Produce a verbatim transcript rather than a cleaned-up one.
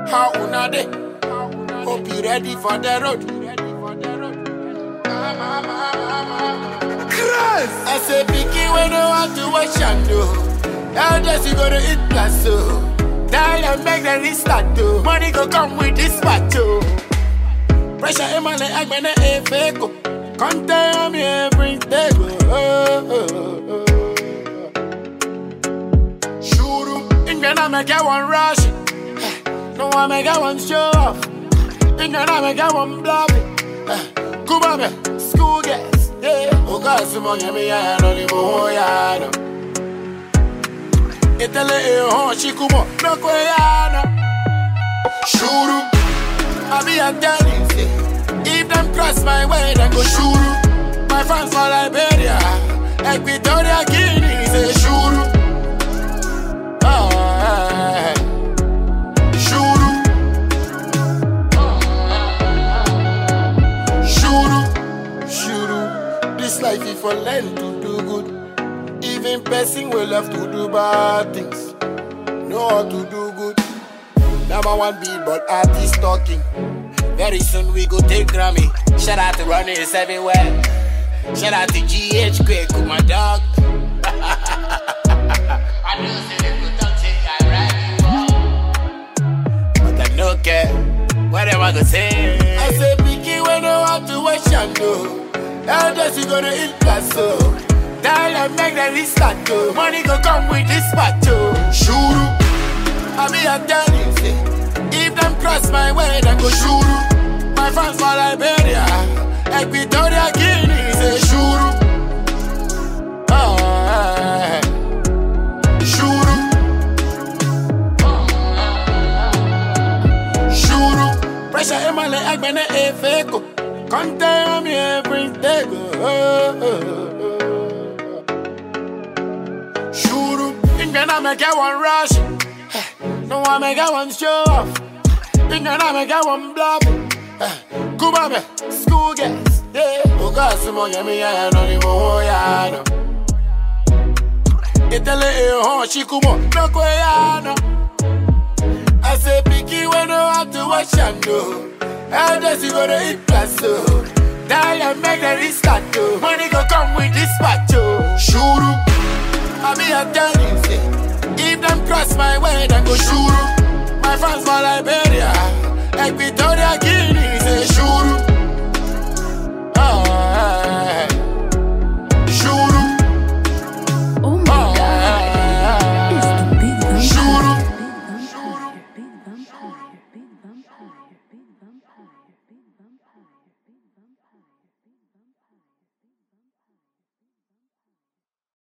How una dey? Hope you ready for the road. Christ! I say picky when no want to watch and do. Elders you gonna eat plus so. Tell them make them restart too. Money go come with this part too. Pressure in my leg, I'm gonna a fake. Can't tell me every day. Shoot in gonna make I one rush. No one make I one show off. In gonna make I one bluff. Come on, man, school guys. Yeah, oh God, some money me I don't even know ya. Itele e ho chikumo no kweyana. Shuru, I be a daddy. If them cross my way, then go shuru. My fans for Liberia, Equatoria Guinea, say shuru. Ah, shuru, shuru, shuru. This life is for learn to do good. Even person will love to do bad things. Know how to do good. Number one beat, but artist talking. Very soon we go take Grammy. Shout out to runners everywhere. Shout out to G H Quick with my dog. I know say they could talk shit, I ride you up. But I no care. What am I gonna say? I say picky when no want to watch and do. Elders you gonna eat plus so. Tell them make them restart too. Money go come with this part too. Shuru, I be a daddy. If them cross my way, then go shuru. My fans for Liberia, Equatoria Guinea, say shuru. Ah, shuru, shuru. Pressure in my leg, I'm gonna a fake. Can't tell me every day. Shuru, in gonna make I one rush. No one make I one show off. In gonna make I one bluff. Come on, man, school guys. Yeah, oh God, some money me I don't even know ya. Itele e ho chikumo no kweyana. I say picky when no have to watch and do. Elders you gonna eat plus so. Tell them make them restart too. Money go come with this part too. Shuru, I be a daddy. If them cross my way, then go shuru. My fans for Liberia, Equatoria.